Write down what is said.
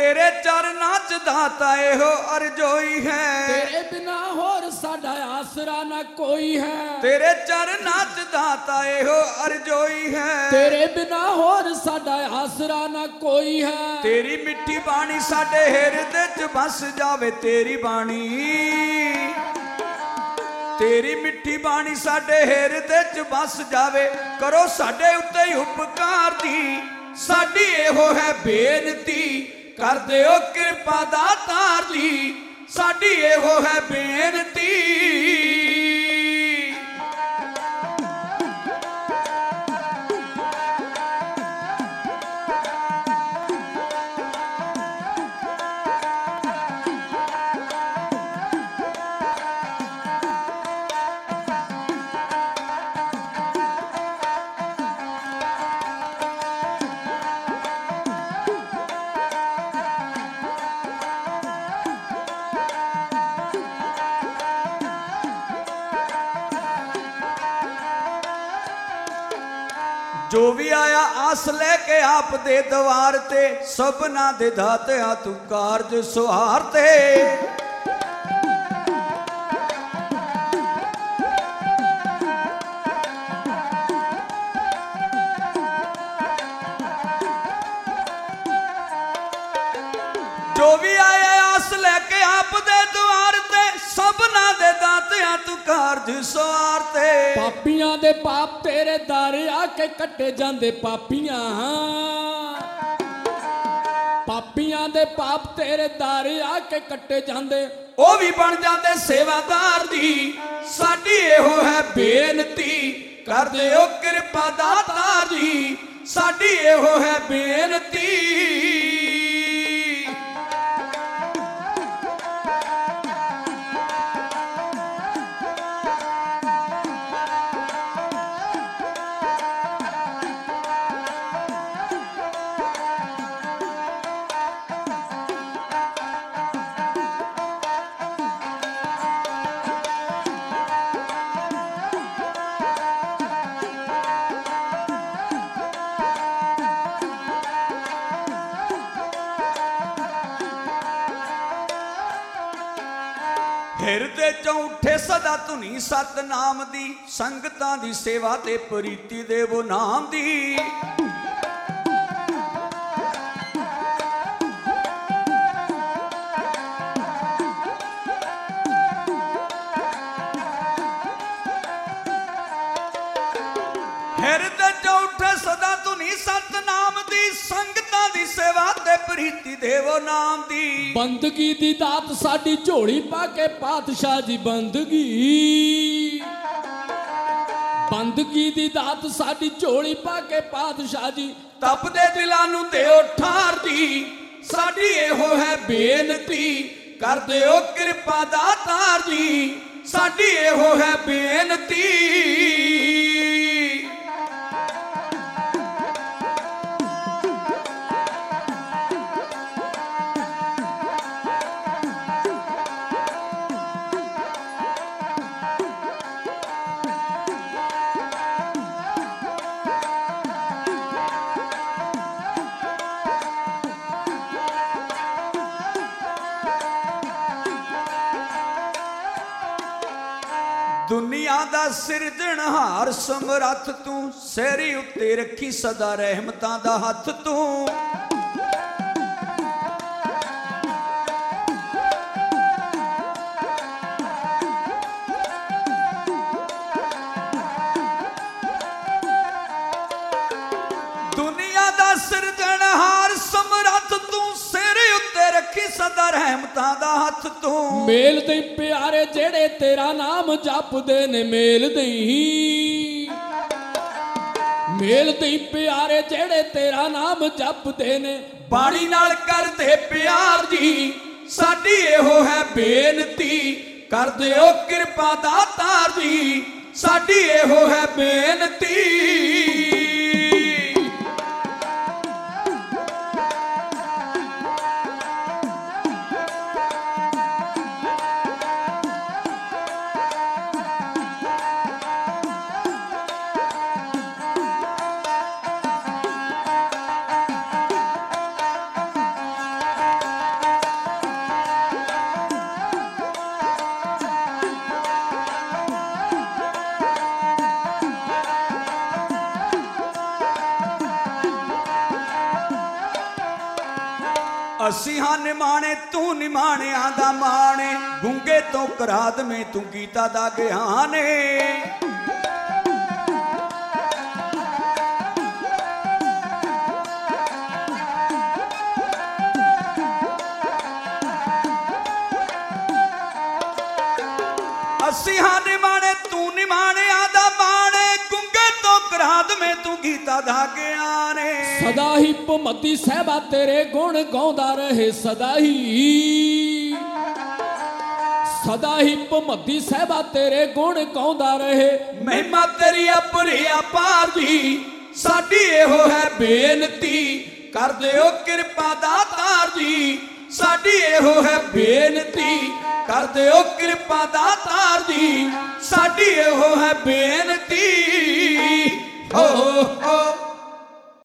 तेरे चरनां च दाता एहो अरजोई है, तेरे बिना होर साडा आसरा ना कोई है, तेरे चरनां च दाता एहो अरजोई है, तेरे बिना होर साडा आसरा ना कोई है। तेरी मिठी बाणी साडे हिरदे च बस जावे, तेरी बाणी तेरी मिठी बाणी साडे हिरदे च बस जावे, करो साडे उत्ते उपकार दी साडी एहो है बेनती, कर दिओ कृपा दातार दी साडी एहो है बेनती। जो भी आया आस लेके आप दे दवार ते, सबना दे दाते आ तू कारज सुहारते। जो भी आया आस लेके आप दे दवार ते, सबना दे दाते आ तू कारज सुहारते। पापियां दे पाप तेरे दारे आके कट्टे जांदे, पापियां पापियां दे पाप तेरे दारे आके कट्टे जांदे, ओ भी बन जाते सेवादार दी साडी एहो है बेनती, कर दिओ कृपा दातार दी साडी एहो है बेनती। हिरदे चों उठे सदा धुनी सतनाम दी, संगतां दी सेवा ते प्रीति देवो नाम दी। हिरदे चों उठे सदा धुनी सतनाम दी, संगतां दी सेवा ते प्रीति देवो नाम दी। बंदगी दी दात साडी झोली पाके पातशाह जी, बंदगी बंदगी दी दात साडी झोली पाके पातशाह जी, तपदे दिलां नूं दिओ ठार दी साडी एहो है बेनती, कर दिओ कृपा दातार दी साडी एहो है बेनती। दुनिया दा सिरजणहार समरथ तू, सैरी उत्ते रखी सदा रहमतां दा हथ तू। दुनिया दा सिरजणहार समरथ तू, सैरी उत्ते रखी सदा रहमतां दा हथ तू। मेल दई प्यारे जेड़े तेरा नाम जपदे ने, मेल दई मेल दई प्यारे जेड़े तेरा नाम जपदे ने, बाणी नाल करदे प्यार दी साडी एहो है बेनती, कर दिओ कृपा दातार दी साडी एहो है बेनती। ਅਸੀਂ ਹਾਂ ਨਿਮਾਣੇ ਤੂੰ ਨਿਮਾਣਿਆਂ ਦਾ ਮਾਣੇ, ਗੁੰਗੇ ਤੋਂ ਕਰਾ ਦਵੇਂ ਤੂੰ ਗੀਤਾ ਦਾ ਗਿਆਨ ਏ। ਅਸੀਂ ਹਾਂ ਨਿਮਾਣੇ ਤੂੰ ਨਿਮਾਣਿਆਂ ਦਾ ਮਾਣੇ, ਗੁੰਗੇ ਤੋਂ ਕਰਾ ਦਵੇਂ ਤੂੰ ਗੀਤਾ ਦਾ ਗਿਆਨ ਏ। ਸਦਾ ਹੀ ਭੁਮਤੀ ਸਾਹਿਬਾ ਤੇਰੇ ਗੁਣ ਗਾਉਂਦਾ ਰਹੇ, ਸਦਾ ਹੀ ਭੁਮਤੀ ਸਾਹਿਬਾ ਤੇਰੇ ਗੁਣ ਗਾਉਂਦਾ ਰਹੇ। ਮਹਿਮਾ ਤੇਰੀ ਅਪਰਿਆ ਪਾਰ ਦੀ, ਸਾਡੀ ਇਹੋ ਹੈ ਬੇਨਤੀ, ਕਰ ਦਿਓ ਕਿਰਪਾ ਦਾਤਾਰ ਜੀ, ਸਾਡੀ ਇਹੋ ਹੈ ਬੇਨਤੀ, ਕਰ ਦਿਓ ਕਿਰਪਾ ਦਾਤਾਰ ਜੀ, ਸਾਡੀ ਇਹੋ ਹੈ ਬੇਨਤੀ। ਹੋ